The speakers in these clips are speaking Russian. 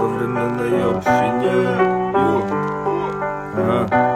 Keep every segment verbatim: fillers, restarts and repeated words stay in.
современное общение. Ю. Ага.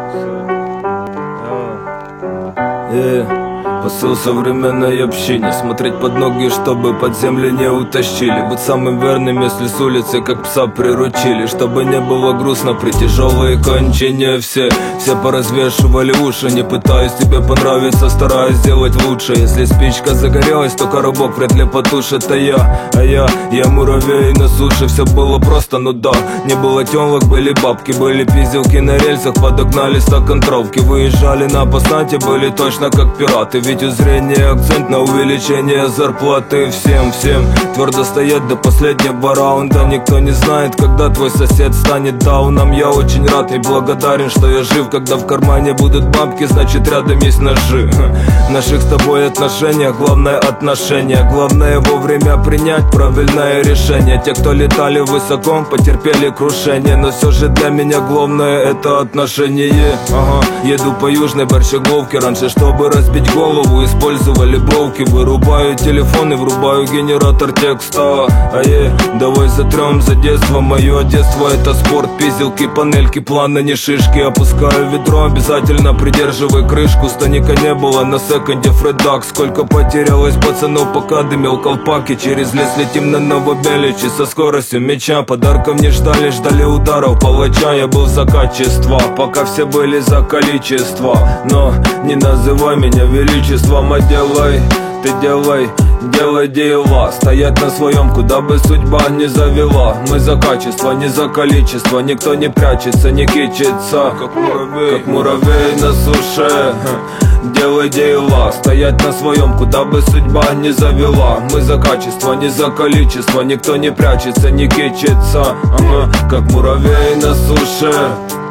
Yeah. Посыл современной общине: смотреть под ноги, чтобы под землю не утащили. Быть самым верным, если с улицы как пса приручили. Чтобы не было грустно при тяжелой кончине. Все, все поразвешивали уши, не пытаясь тебе понравиться, стараясь сделать лучше. Если спичка загорелась, то коробок вряд ли потушит. А я, а я, я муравей на суше. Все было просто, ну да. Не было тёлок, были бабки, были пизделки на рельсах. Подогнали стакантровки, выезжали на пассате, были точно как пираты. Ведь у зрения акцент на увеличение зарплаты. Всем, всем твердо стоять до последнего раунда. Никто не знает, когда твой сосед станет дауном. Я очень рад и благодарен, что я жив. Когда в кармане будут бабки, значит рядом есть ножи. В наших с тобой отношениях главное отношение. Главное вовремя принять правильное решение. Те, кто летали высоко, потерпели крушение. Но все же для меня главное это отношение. Ага, еду по южной борщегловке. Раньше, чтобы разбить голову, использовали бровки. Вырубаю телефон и врубаю генератор текста. А е, давай затрем за детство. Мое детство это спорт, пизделки, панельки, планы, не шишки. Опускаю ведро, обязательно придерживай крышку. Станика не было на секонде, Фредак. Сколько потерялось пацанов, пока дымил колпаки. Через лес летим на Новобеличи со скоростью мяча. Подарков не ждали, ждали ударов палача. Я был за качество, пока все были за количество. Но не называй меня величеством, а делай, ты делай, делай дела. Стоять на своем, куда бы судьба не завела. Мы за качество, не за количество. Никто не прячется, не кичится. Как муравей, как муравей на суше. Делай дела, стоять на своем, куда бы судьба не завела. Мы за качество, не за количество. Никто не прячется, не кичится. Ага, как муравей на суше.